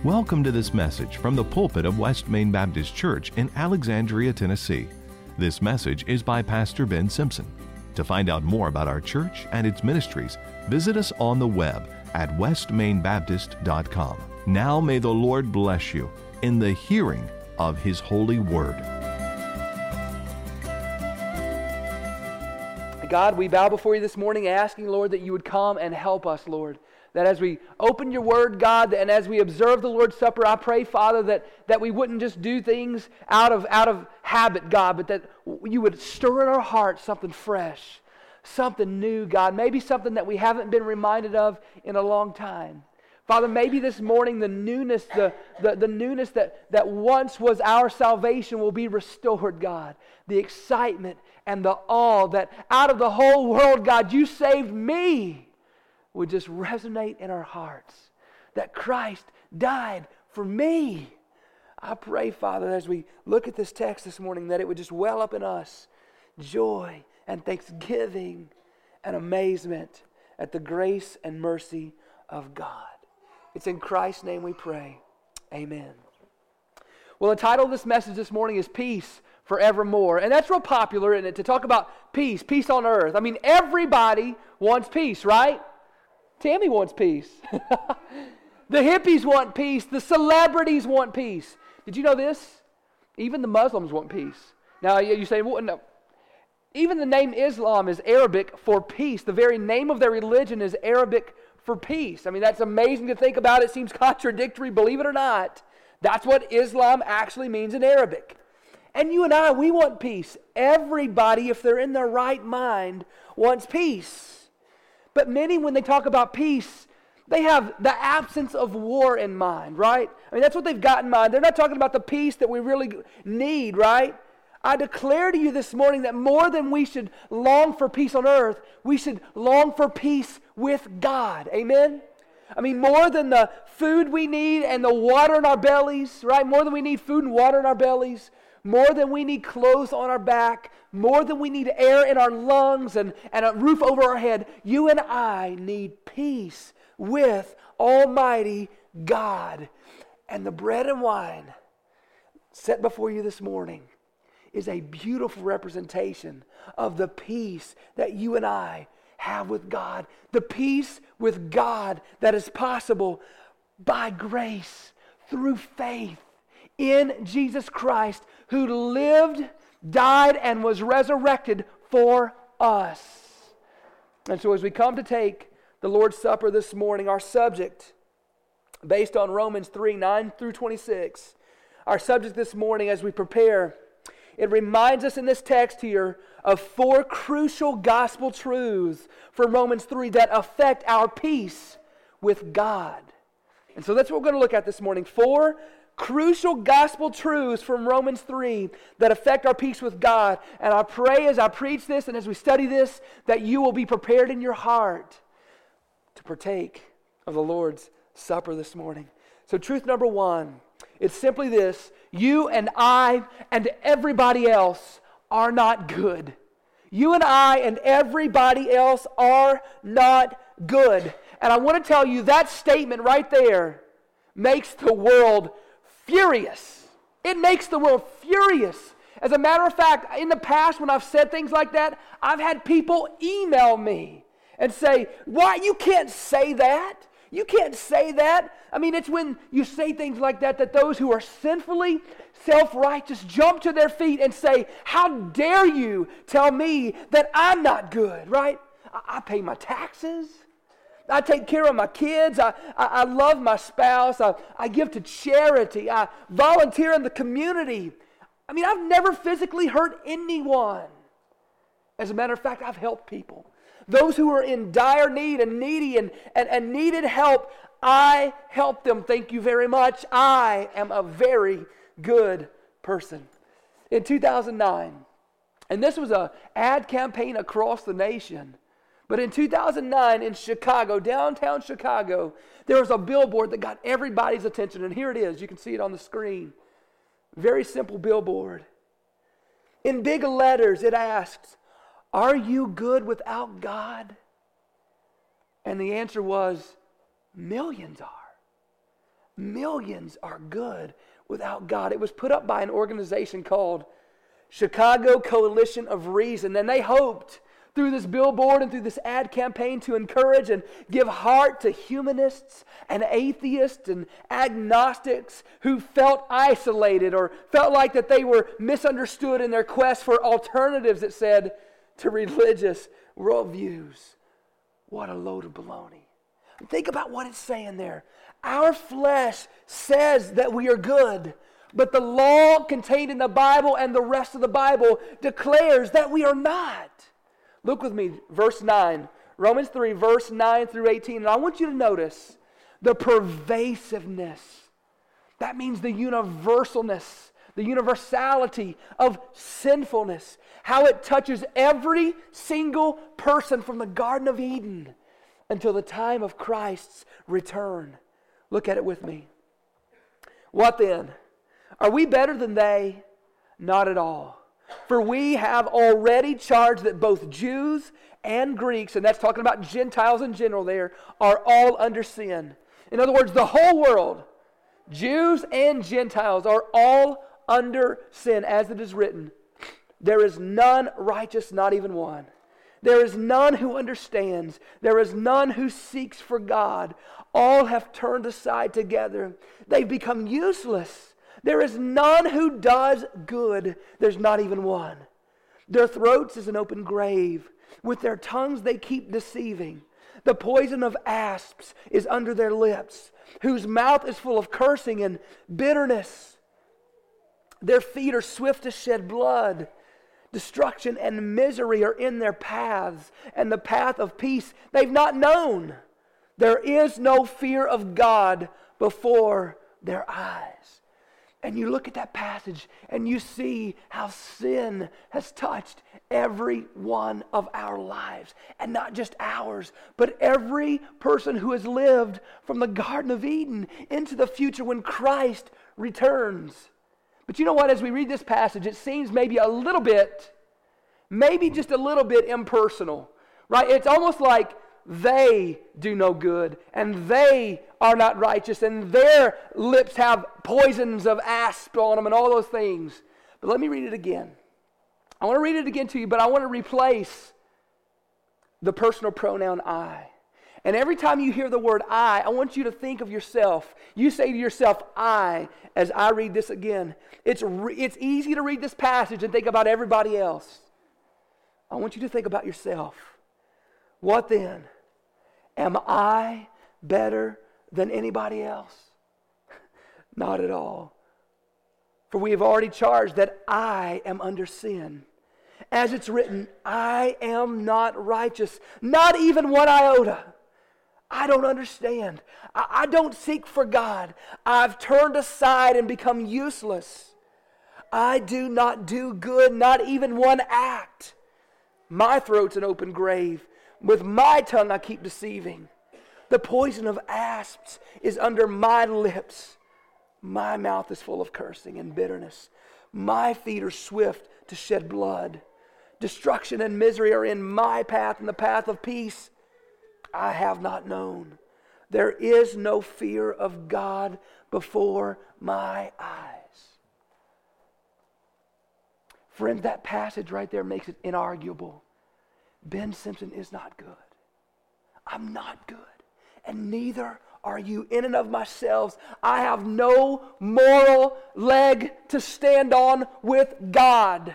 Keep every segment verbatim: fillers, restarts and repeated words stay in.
Welcome to this message from the pulpit of West Main Baptist Church in Alexandria, Tennessee. This message is by Pastor Ben Simpson. To find out more about our church and its ministries, visit us on the web at west main baptist dot com. Now may the Lord bless you in the hearing of His holy word. God, we bow before you this morning asking, Lord, that you would come and help us, Lord. That as we open your word, God, and as we observe the Lord's Supper, I pray, Father, that, that we wouldn't just do things out of, out of habit, God, but that you would stir in our hearts something fresh, something new, God, maybe something that we haven't been reminded of in a long time. Father, maybe this morning the newness, the, the, the newness that, that once was our salvation will be restored, God. The excitement and the awe that out of the whole world, God, you saved me, would just resonate in our hearts. That Christ died for me. I pray, Father, as we look at this text this morning, that it would just well up in us joy and thanksgiving and amazement at the grace and mercy of God. It's in Christ's name we pray. Amen. Well, the title of this message this morning is Peace Forevermore. And that's real popular, isn't it? To talk about peace, peace on earth. I mean, everybody wants peace, right? Tammy wants peace. The hippies want peace. The celebrities want peace. Did you know this? Even the Muslims want peace. Now, you say, well, no. Even the name Islam is Arabic for peace. The very name of their religion is Arabic for peace. I mean, that's amazing to think about. It seems contradictory, believe it or not. That's what Islam actually means in Arabic. And you and I, we want peace. Everybody, if they're in their right mind, wants peace. But many, when they talk about peace, they have the absence of war in mind, right? I mean, that's what they've got in mind. They're not talking about the peace that we really need, right? I declare to you this morning that more than we should long for peace on earth, we should long for peace with God. Amen? I mean, more than the food we need and the water in our bellies, right? More than we need food and water in our bellies, more than we need clothes on our back, more than we need air in our lungs and, and a roof over our head, you and I need peace with Almighty God. And the bread and wine set before you this morning is a beautiful representation of the peace that you and I have with God. The peace with God that is possible by grace through faith in Jesus Christ, who lived, died, and was resurrected for us. And so as we come to take the Lord's Supper this morning, our subject, based on Romans three, nine through twenty-six, our subject this morning as we prepare, it reminds us in this text here of four crucial gospel truths from Romans three that affect our peace with God. And so that's what we're going to look at this morning. Four crucial gospel truths from Romans three that affect our peace with God. And I pray as I preach this and as we study this that you will be prepared in your heart to partake of the Lord's Supper this morning. So truth number one, it's simply this: you and I and everybody else are not good. You and I and everybody else are not good. And I want to tell you that statement right there makes the world furious. It makes the world furious. As a matter of fact, in the past when I've said things like that, I've had people email me and say, why, you can't say that. You can't say that. I mean, it's when you say things like that that those who are sinfully self-righteous jump to their feet and say, how dare you tell me that I'm not good, right? I, I pay my taxes. I take care of my kids. I, I, I love my spouse. I, I give to charity. I volunteer in the community. I mean, I've never physically hurt anyone. As a matter of fact, I've helped people. Those who are in dire need and needy and, and, and needed help, I help them. Thank you very much. I am a very good person. In two thousand nine, and this was an ad campaign across the nation, but in two thousand nine in Chicago, downtown Chicago, there was a billboard that got everybody's attention. And here it is. You can see it on the screen. Very simple billboard. In big letters, it asks, are you good without God? And the answer was, millions are. Millions are good without God. It was put up by an organization called Chicago Coalition of Reason, and they hoped through this billboard and through this ad campaign to encourage and give heart to humanists and atheists and agnostics who felt isolated or felt like that they were misunderstood in their quest for alternatives, it said, to religious worldviews. What a load of baloney. Think about what it's saying there. Our flesh says that we are good, but the law contained in the Bible and the rest of the Bible declares that we are not. Look with me, verse nine. Romans three, verse nine through eighteen. And I want you to notice the pervasiveness. That means the universalness, the universality of sinfulness. How it touches every single person from the Garden of Eden until the time of Christ's return. Look at it with me. What then? Are we better than they? Not at all. For we have already charged that both Jews and Greeks, and that's talking about Gentiles in general there, are all under sin. In other words, the whole world, Jews and Gentiles, are all under sin, as it is written. There is none righteous, not even one. There is none who understands. There is none who seeks for God. All have turned aside together. They've become useless. There is none who does good. There's not even one. Their throats is an open grave. With their tongues they keep deceiving. The poison of asps is under their lips, whose mouth is full of cursing and bitterness. Their feet are swift to shed blood. Destruction and misery are in their paths, and the path of peace they've not known. There is no fear of God before their eyes. And you look at that passage and you see how sin has touched every one of our lives. And not just ours, but every person who has lived from the Garden of Eden into the future when Christ returns. But you know what? As we read this passage, it seems maybe a little bit, maybe just a little bit impersonal, right? It's almost like they do no good, and they are not righteous, and their lips have poisons of asp on them and all those things. But let me read it again. I want to read it again to you, but I want to replace the personal pronoun I. And every time you hear the word I, I want you to think of yourself. You say to yourself, I, as I read this again. It's, re- it's easy to read this passage and think about everybody else. I want you to think about yourself. What then? Am I better than anybody else? Not at all. For we have already charged that I am under sin. As it's written, I am not righteous, not even one iota. I don't understand. I, I don't seek for God. I've turned aside and become useless. I do not do good, not even one act. My throat's an open grave. With my tongue I keep deceiving. The poison of asps is under my lips. My mouth is full of cursing and bitterness. My feet are swift to shed blood. Destruction and misery are in my path, and the path of peace I have not known. There is no fear of God before my eyes. Friends, that passage right there makes it inarguable. Ben Simpson is not good. I'm not good. And neither are you. In and of myself, I have no moral leg to stand on with God.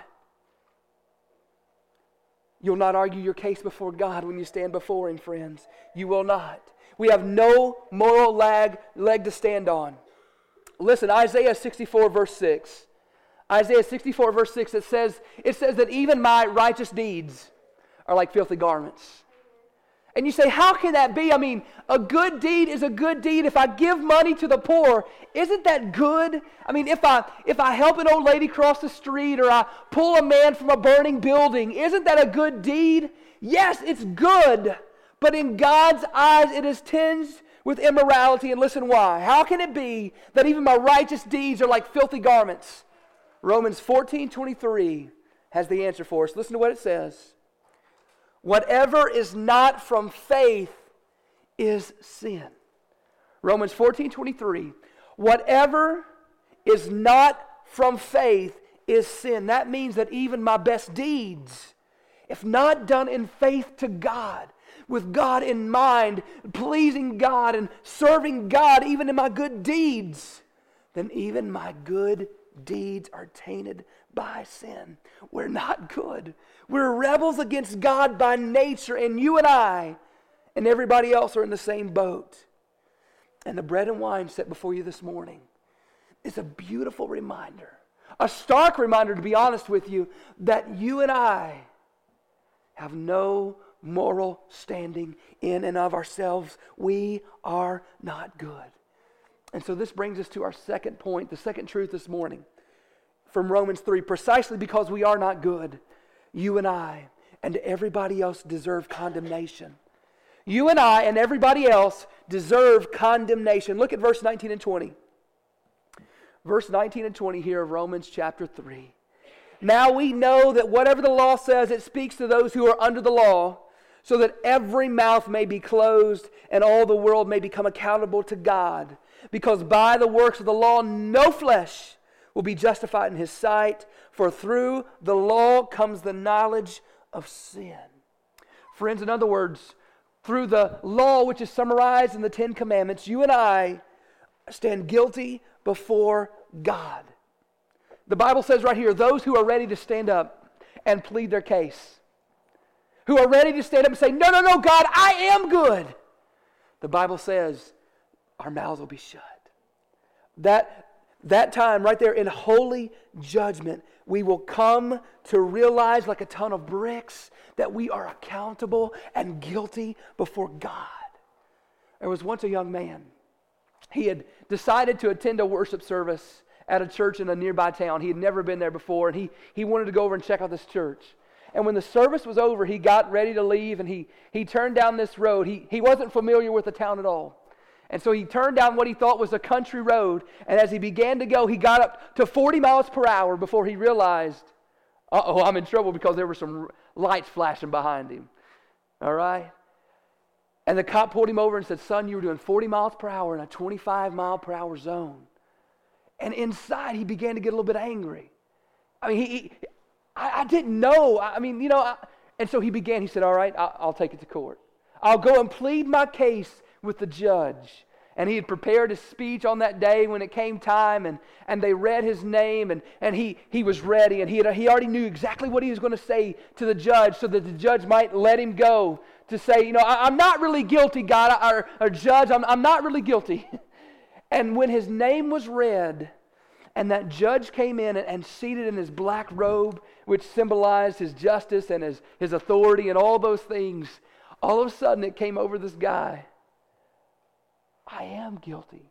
You'll not argue your case before God when you stand before Him, friends. You will not. We have no moral leg, leg to stand on. Listen, Isaiah sixty-four verse six. Isaiah sixty-four verse six, it says, it says that even my righteous deeds are like filthy garments. And you say, how can that be? I mean, a good deed is a good deed. If I give money to the poor, isn't that good? I mean, if I if I help an old lady cross the street or I pull a man from a burning building, isn't that a good deed? Yes, it's good. But in God's eyes, it is tinged with immorality. And listen why. How can it be that even my righteous deeds are like filthy garments? Romans fourteen twenty-three has the answer for us. Listen to what it says. Whatever is not from faith is sin. Romans fourteen twenty-three. Whatever is not from faith is sin. That means that even my best deeds, if not done in faith to God, with God in mind, pleasing God and serving God, even in my good deeds, then even my good deeds are tainted by sin. We're not good. We're rebels against God by nature, and you and I and everybody else are in the same boat. And the bread and wine set before you this morning is a beautiful reminder, a stark reminder, to be honest with you, that you and I have no moral standing in and of ourselves. We are not good. And so this brings us to our second point, the second truth this morning from Romans three. Precisely because we are not good, you and I and everybody else deserve condemnation. You and I and everybody else deserve condemnation. Look at verse nineteen and twenty. Verse nineteen and twenty here of Romans chapter three. Now we know that whatever the law says, it speaks to those who are under the law, so that every mouth may be closed and all the world may become accountable to God. Because by the works of the law, no flesh will be justified in his sight, for through the law comes the knowledge of sin. Friends, in other words, through the law which is summarized in the Ten Commandments, you and I stand guilty before God. The Bible says right here, those who are ready to stand up and plead their case, who are ready to stand up and say, no, no, no, God, I am good. The Bible says our mouths will be shut. That, that time right there in holy judgment, we will come to realize like a ton of bricks that we are accountable and guilty before God. There was once a young man. He had decided to attend a worship service at a church in a nearby town. He had never been there before, and he, he wanted to go over and check out this church. And when the service was over, he got ready to leave, and he, he turned down this road. He, he wasn't familiar with the town at all. And so he turned down what he thought was a country road, and as he began to go, he got up to forty miles per hour before he realized, uh-oh, I'm in trouble, because there were some lights flashing behind him. All right? And the cop pulled him over and said, son, you were doing forty miles per hour in a twenty-five mile per hour zone. And inside, he began to get a little bit angry. I mean, he, he I, I didn't know. I mean, you know, I, and so he began, he said, all right, I'll, I'll take it to court. I'll go and plead my case with the judge. And he had prepared his speech on that day when it came time, and, and they read his name, and, and he, he was ready, and he, had, he already knew exactly what he was going to say to the judge so that the judge might let him go to say, you know, I, I'm not really guilty, God, or, or judge, I'm, I'm not really guilty. And when his name was read, and that judge came in and, and seated in his black robe, which symbolized his justice and his, his authority and all those things, all of a sudden it came over this guy. I am guilty.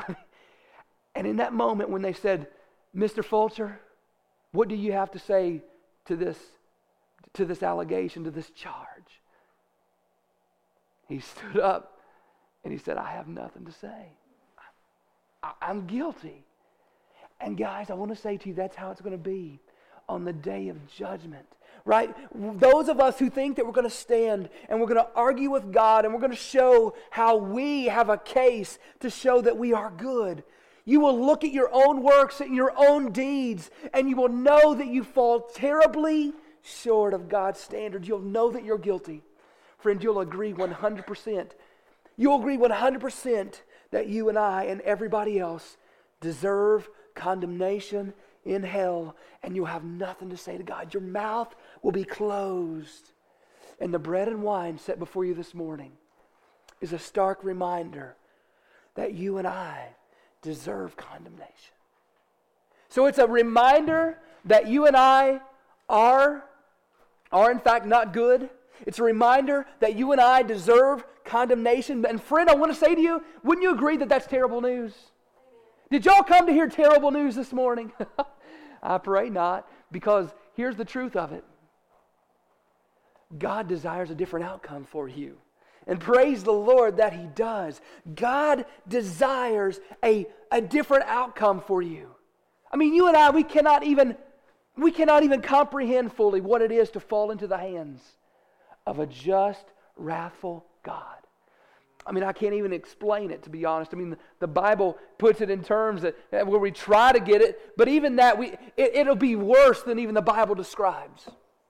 And in that moment when they said, Mister Fulcher, what do you have to say to this, to this allegation, to this charge? He stood up and he said, I have nothing to say. I, I'm guilty. And guys, I want to say to you, that's how it's going to be on the day of judgment. Right? Those of us who think that we're going to stand and we're going to argue with God and we're going to show how we have a case to show that we are good. You will look at your own works and your own deeds, and you will know that you fall terribly short of God's standard. You'll know that you're guilty. Friend, you'll agree one hundred percent. You'll agree one hundred percent that you and I and everybody else deserve condemnation in hell, and you'll have nothing to say to God. Your mouth will be closed. And the bread and wine set before you this morning is a stark reminder that you and I deserve condemnation. So it's a reminder that you and I are, are in fact not good. It's a reminder that you and I deserve condemnation. And friend, I want to say to you, wouldn't you agree that that's terrible news? Did y'all come to hear terrible news this morning? I pray not, because here's the truth of it. God desires a different outcome for you. And praise the Lord that He does. God desires a, a different outcome for you. I mean, you and I, we cannot even we cannot even comprehend fully what it is to fall into the hands of a just, wrathful God. I mean, I can't even explain it, to be honest. I mean, the, the Bible puts it in terms that, that where we try to get it, but even that, we it, it'll be worse than even the Bible describes.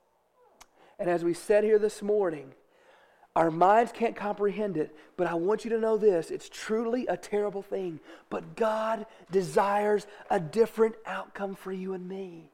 And as we said here this morning, our minds can't comprehend it, but I want you to know this. It's truly a terrible thing, but God desires a different outcome for you and me.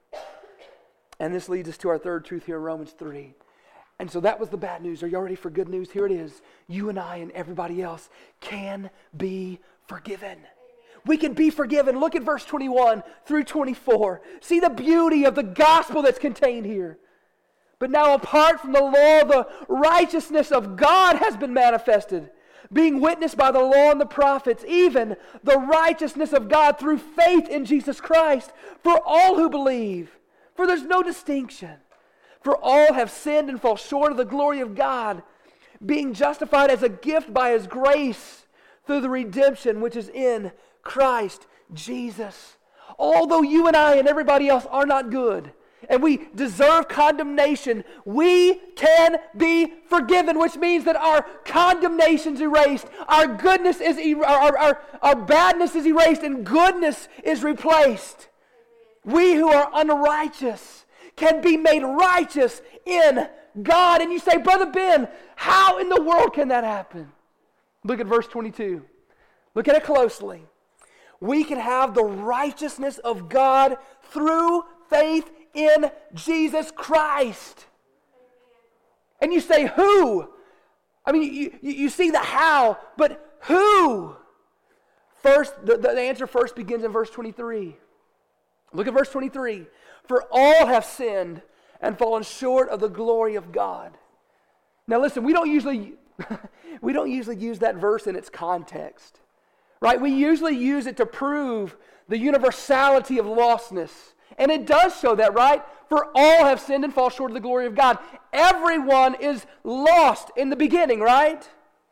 And this leads us to our third truth here in Romans three. And so that was the bad news. Are you ready for good news? Here it is. You and I and everybody else can be forgiven. We can be forgiven. Look at verse twenty-one through twenty-four. See the beauty of the gospel that's contained here. But now apart from the law, the righteousness of God has been manifested, being witnessed by the law and the prophets, even the righteousness of God through faith in Jesus Christ for all who believe. For there's no distinction. For all have sinned and fall short of the glory of God, being justified as a gift by His grace through the redemption which is in Christ Jesus. Although you and I and everybody else are not good, and we deserve condemnation, we can be forgiven, which means that our condemnation is erased, our goodness is er- our, our, our badness is erased, and goodness is replaced. We who are unrighteous can be made righteous in God. And you say, Brother Ben, how in the world can that happen? Look at verse twenty-two. Look at it closely. We can have the righteousness of God through faith in Jesus Christ. And you say, who? I mean, you, you, you see the how, but who? First, the, the answer first begins in verse twenty-three. Look at verse twenty-three. For all have sinned and fallen short of the glory of God. Now listen, we don't usually we don't usually use that verse in its context. Right? We usually use it to prove the universality of lostness. And it does show that, right? For all have sinned and fall short of the glory of God. Everyone is lost in the beginning, right?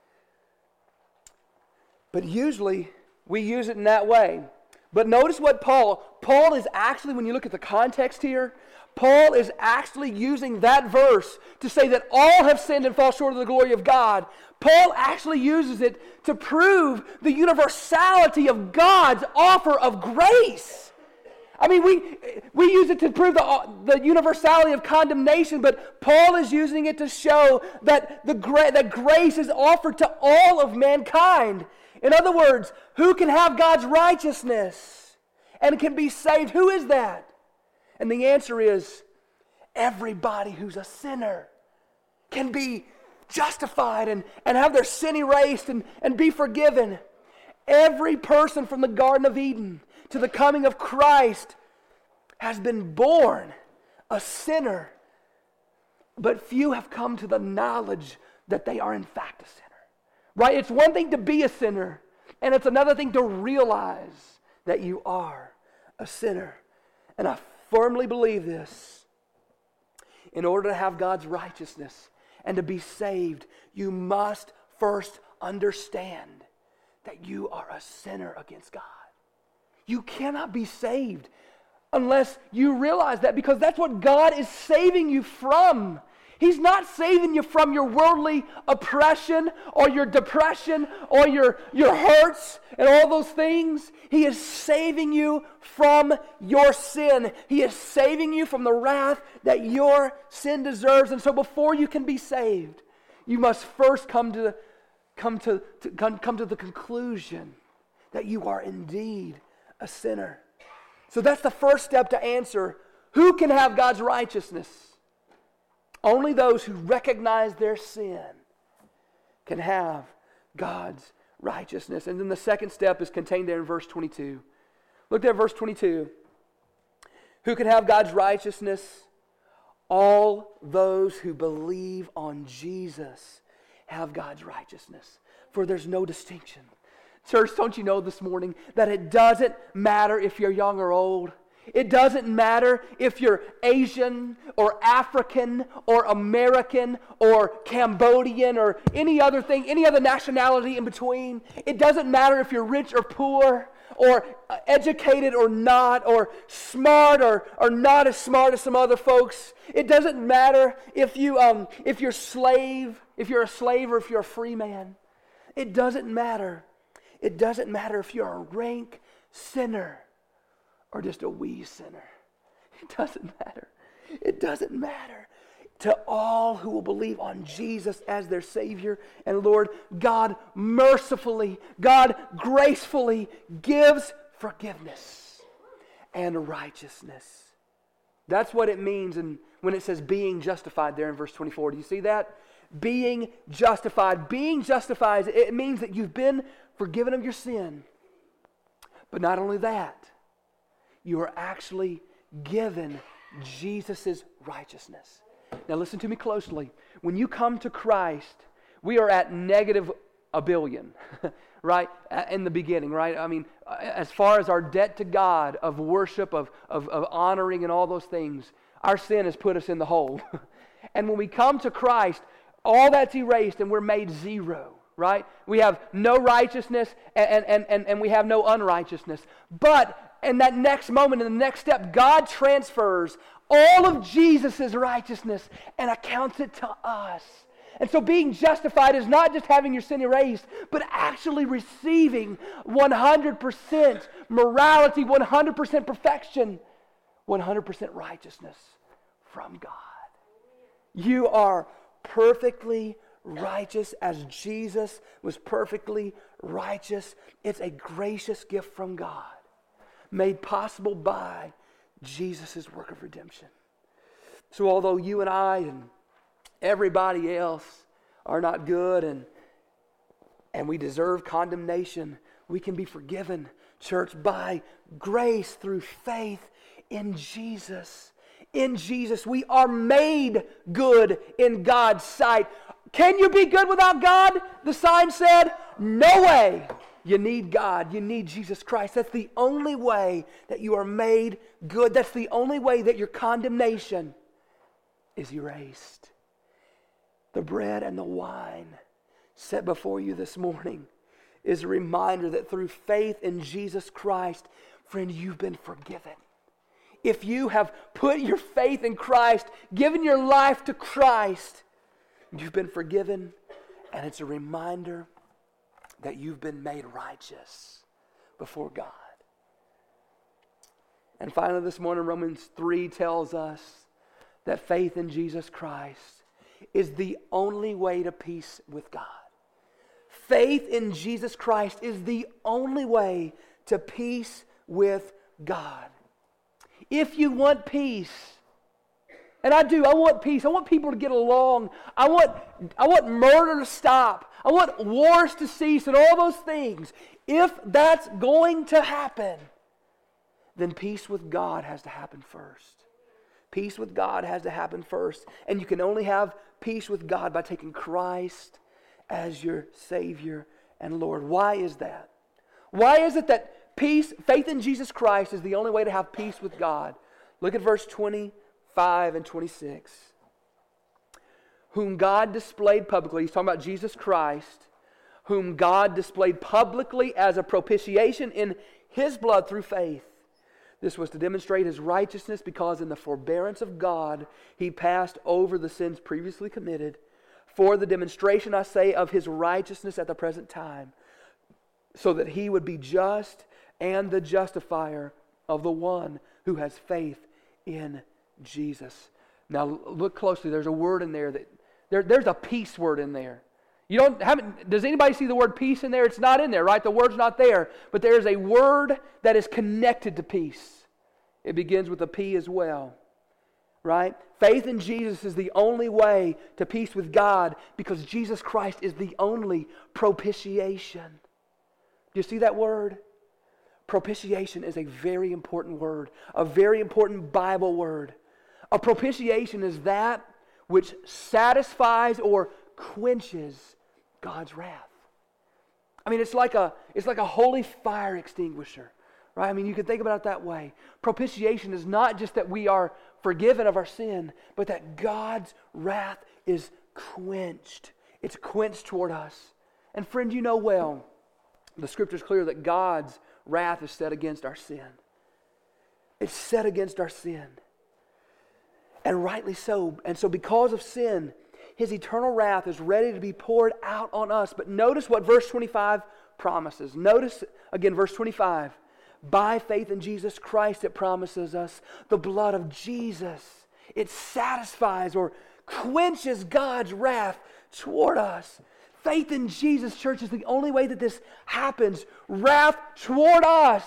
But usually we use it in that way. But notice what Paul, Paul is actually, when you look at the context here, Paul is actually using that verse to say that all have sinned and fall short of the glory of God. Paul actually uses it to prove the universality of God's offer of grace. I mean, we we use it to prove the, the universality of condemnation, but Paul is using it to show that, the gra- that grace is offered to all of mankind. In other words, who can have God's righteousness and can be saved? Who is that? And the answer is everybody who's a sinner can be justified and, and have their sin erased and, and be forgiven. Every person from the Garden of Eden to the coming of Christ has been born a sinner, but few have come to the knowledge that they are in fact a sinner. Right? It's one thing to be a sinner, and it's another thing to realize that you are a sinner. And I firmly believe this. In order to have God's righteousness and to be saved, you must first understand that you are a sinner against God. You cannot be saved unless you realize that, because that's what God is saving you from. He's not saving you from your worldly oppression or your depression or your, your hurts and all those things. He is saving you from your sin. He is saving you from the wrath that your sin deserves. And so before you can be saved, you must first come to, come to, to, come, come to the conclusion that you are indeed a sinner. So that's the first step to answer, who can have God's righteousness? Only those who recognize their sin can have God's righteousness. And then the second step is contained there in verse twenty-two. Look there at verse twenty-two. Who can have God's righteousness? All those who believe on Jesus have God's righteousness. For there's no distinction. Church, don't you know this morning that it doesn't matter if you're young or old? It doesn't matter if you're Asian or African or American or Cambodian or any other thing, any other nationality in between. It doesn't matter if you're rich or poor or educated or not, or smart or, or not as smart as some other folks. It doesn't matter if, you, um, if you're slave, if you're a slave or if you're a free man. It doesn't matter. It doesn't matter if you're a rank sinner or just a wee sinner. It doesn't matter. It doesn't matter. To all who will believe on Jesus as their Savior and Lord, God mercifully, God gracefully gives forgiveness and righteousness. That's what it means in, when it says being justified there in verse twenty-four. Do you see that? Being justified. Being justified, it means that you've been forgiven of your sin. But not only that, you are actually given Jesus' righteousness. Now listen to me closely. When you come to Christ, we are at negative a billion, right? In the beginning, right? I mean, as far as our debt to God of worship, of, of, of honoring and all those things, our sin has put us in the hole. And when we come to Christ, all that's erased and we're made zero, right? We have no righteousness and, and, and, and we have no unrighteousness. But in that next moment, in the next step, God transfers all of Jesus' righteousness and accounts it to us. And so being justified is not just having your sin erased, but actually receiving one hundred percent morality, one hundred percent perfection, one hundred percent righteousness from God. You are perfectly righteous as Jesus was perfectly righteous. It's a gracious gift from God, made possible by Jesus' work of redemption. So although you and I and everybody else are not good and, and we deserve condemnation, we can be forgiven, church, by grace through faith in Jesus. In Jesus, we are made good in God's sight. Can you be good without God? The sign said, no way. You need God. You need Jesus Christ. That's the only way that you are made good. That's the only way that your condemnation is erased. The bread and the wine set before you this morning is a reminder that through faith in Jesus Christ, friend, you've been forgiven. If you have put your faith in Christ, given your life to Christ, you've been forgiven, and it's a reminder that you've been made righteous before God. And finally this morning, Romans three tells us that faith in Jesus Christ is the only way to peace with God. Faith in Jesus Christ is the only way to peace with God. If you want peace, and I do, I want peace. I want people to get along. I want, I want murder to stop. I want wars to cease and all those things. If that's going to happen, then peace with God has to happen first. Peace with God has to happen first. And you can only have peace with God by taking Christ as your Savior and Lord. Why is that? Why is it that peace, faith in Jesus Christ is the only way to have peace with God? Look at verse twenty-five and twenty-six. Whom God displayed publicly, he's talking about Jesus Christ, whom God displayed publicly as a propitiation in His blood through faith. This was to demonstrate His righteousness, because in the forbearance of God He passed over the sins previously committed, for the demonstration, I say, of His righteousness at the present time, so that He would be just and the justifier of the one who has faith in Jesus. Now look closely. There's a word in there that there, there's a peace word in there. You don't haven't. Does anybody see the word peace in there? It's not in there, right? The word's not there, but there is a word that is connected to peace. It begins with a P as well, right? Faith in Jesus is the only way to peace with God, because Jesus Christ is the only propitiation. Do you see that word? Propitiation is a very important word, a very important Bible word. A propitiation is that which satisfies or quenches God's wrath. I mean, it's like a it's like a holy fire extinguisher, right? I mean, you can think about it that way. Propitiation is not just that we are forgiven of our sin, but that God's wrath is quenched. It's quenched toward us. And friend, you know well, the Scripture is clear that God's wrath is set against our sin. It's set against our sin. And rightly so. And so because of sin, His eternal wrath is ready to be poured out on us. But notice what verse twenty-five promises. Notice again verse twenty-five. By faith in Jesus Christ, it promises us the blood of Jesus. It satisfies or quenches God's wrath toward us. Faith in Jesus, church, is the only way that this happens. Wrath toward us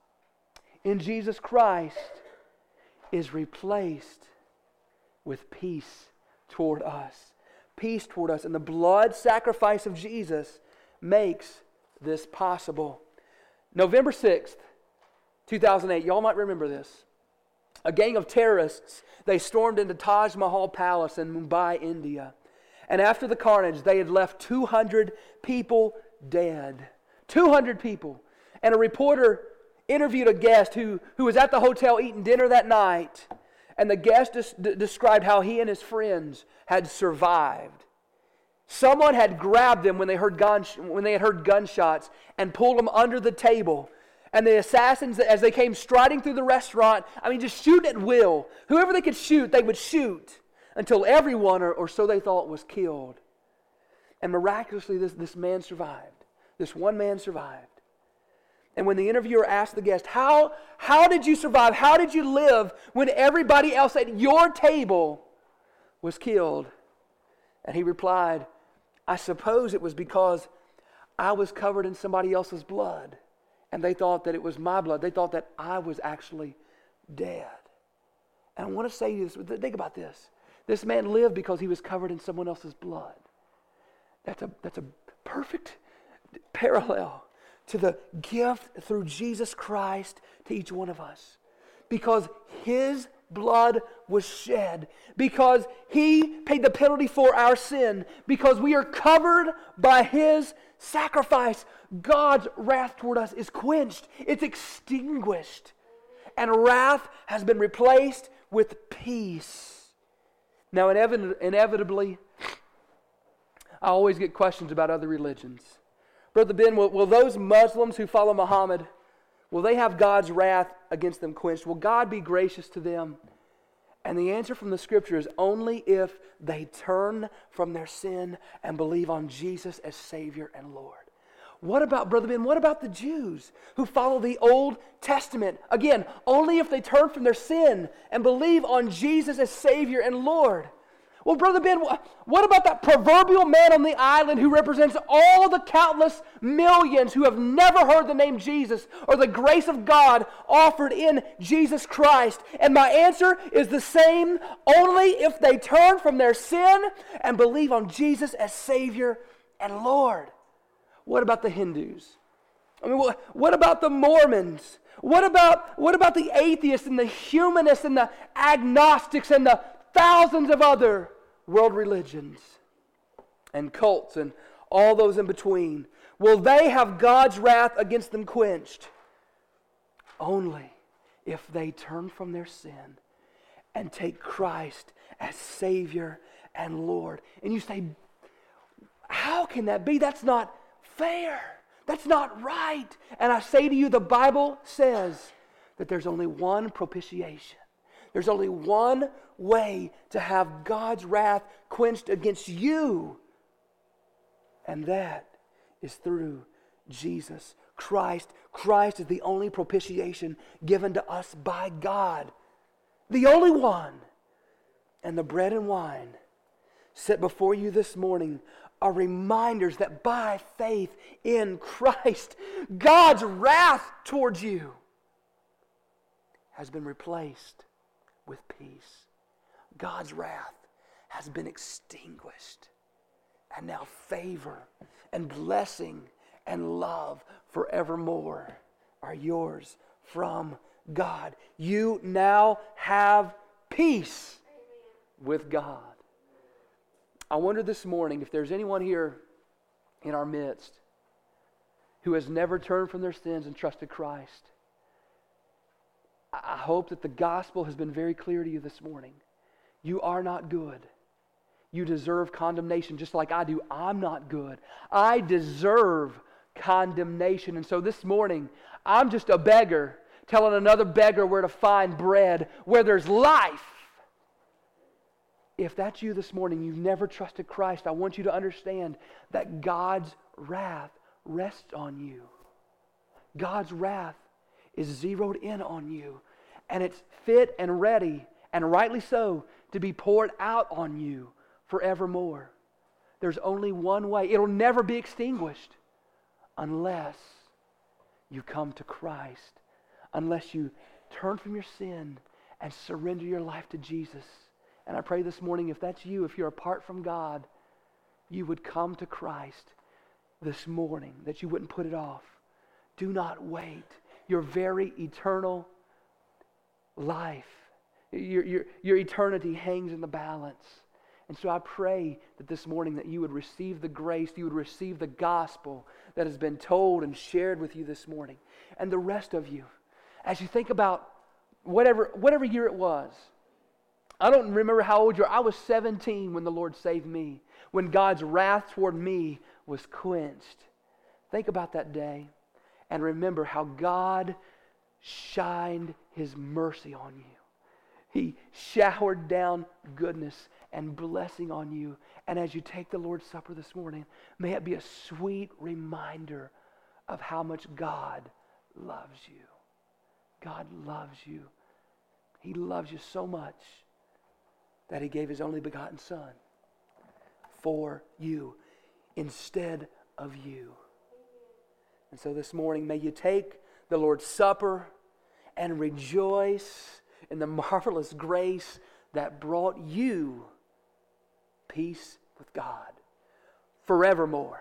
in Jesus Christ is replaced with peace toward us. Peace toward us. And the blood sacrifice of Jesus makes this possible. November sixth, two thousand eight, y'all might remember this. A gang of terrorists, they stormed into Taj Mahal Palace in Mumbai, India. And after the carnage, they had left two hundred people dead. two hundred people. And a reporter interviewed a guest who, who was at the hotel eating dinner that night. And the guest des- described how he and his friends had survived. Someone had grabbed them when they heard gun, when they had heard gunshots and pulled them under the table. And the assassins, as they came striding through the restaurant, I mean, just shooting at will. Whoever they could shoot, they would shoot until everyone, or, or so they thought, was killed. And miraculously, this, this man survived. This one man survived. And when the interviewer asked the guest, how, how did you survive? How did you live when everybody else at your table was killed? And he replied, I suppose it was because I was covered in somebody else's blood. And they thought that it was my blood. They thought that I was actually dead. And I want to say to you this, think about this. This man lived because he was covered in someone else's blood. That's a, that's a perfect parallel to the gift through Jesus Christ to each one of us. Because His blood was shed. Because He paid the penalty for our sin. Because we are covered by His sacrifice. God's wrath toward us is quenched. It's extinguished. And wrath has been replaced with peace. Now, inevit- inevitably, I always get questions about other religions. Brother Ben, will, will those Muslims who follow Muhammad, will they have God's wrath against them quenched? Will God be gracious to them? And the answer from the Scripture is only if they turn from their sin and believe on Jesus as Savior and Lord. What about, Brother Ben, what about the Jews who follow the Old Testament? Again, only if they turn from their sin and believe on Jesus as Savior and Lord. Well, Brother Ben, what about that proverbial man on the island who represents all the countless millions who have never heard the name Jesus or the grace of God offered in Jesus Christ? And my answer is the same, only if they turn from their sin and believe on Jesus as Savior and Lord. What about the Hindus? I mean, what, what about the Mormons? What about, what about the atheists and the humanists and the agnostics and the thousands of other world religions and cults and all those in between? Will they have God's wrath against them quenched? Only if they turn from their sin and take Christ as Savior and Lord. And you say, how can that be? That's not fair. That's not right. And I say to you, the Bible says that there's only one propitiation. There's only one way to have God's wrath quenched against you. And that is through Jesus Christ. Christ is the only propitiation given to us by God. The only one. And the bread and wine set before you this morning are reminders that by faith in Christ, God's wrath towards you has been replaced with peace. God's wrath has been extinguished. And now favor and blessing and love forevermore are yours from God. You now have peace with God. I wonder this morning if there's anyone here in our midst who has never turned from their sins and trusted Christ. I hope that the gospel has been very clear to you this morning. You are not good. You deserve condemnation just like I do. I'm not good. I deserve condemnation. And so this morning, I'm just a beggar telling another beggar where to find bread, where there's life. if that's you this morning, you've never trusted Christ, I want you to understand that God's wrath rests on you. God's wrath is zeroed in on you, and it's fit and ready, and rightly so, to be poured out on you forevermore. There's only one way. It'll never be extinguished unless you come to Christ, unless you turn from your sin and surrender your life to Jesus. And I pray this morning, if that's you, if you're apart from God, you would come to Christ this morning, that you wouldn't put it off. Do not wait. Your very eternal life, your, your, your eternity hangs in the balance. And so I pray that this morning that you would receive the grace, you would receive the gospel that has been told and shared with you this morning. And the rest of you, as you think about whatever, whatever year it was, I don't remember how old you are. I was seventeen when the Lord saved me, when God's wrath toward me was quenched. Think about that day and remember how God shined His mercy on you. He showered down goodness and blessing on you. And as you take the Lord's Supper this morning, may it be a sweet reminder of how much God loves you. God loves you. He loves you so much that He gave His only begotten Son for you instead of you. And so this morning, may you take the Lord's Supper and rejoice in the marvelous grace that brought you peace with God forevermore.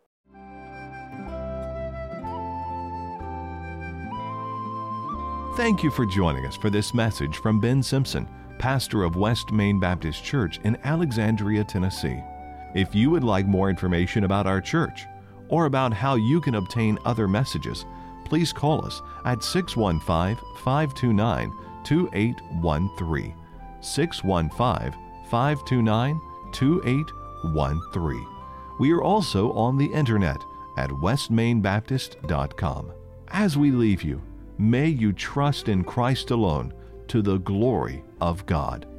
Thank you for joining us for this message from Ben Simpson, pastor of West Main Baptist Church in Alexandria, Tennessee. If you would like more information about our church or about how you can obtain other messages, please call us at six one five, five two nine, two eight one three. six one five, five two nine, two eight one three. We are also on the internet at west main baptist dot com. As we leave you, may you trust in Christ alone to the glory of God.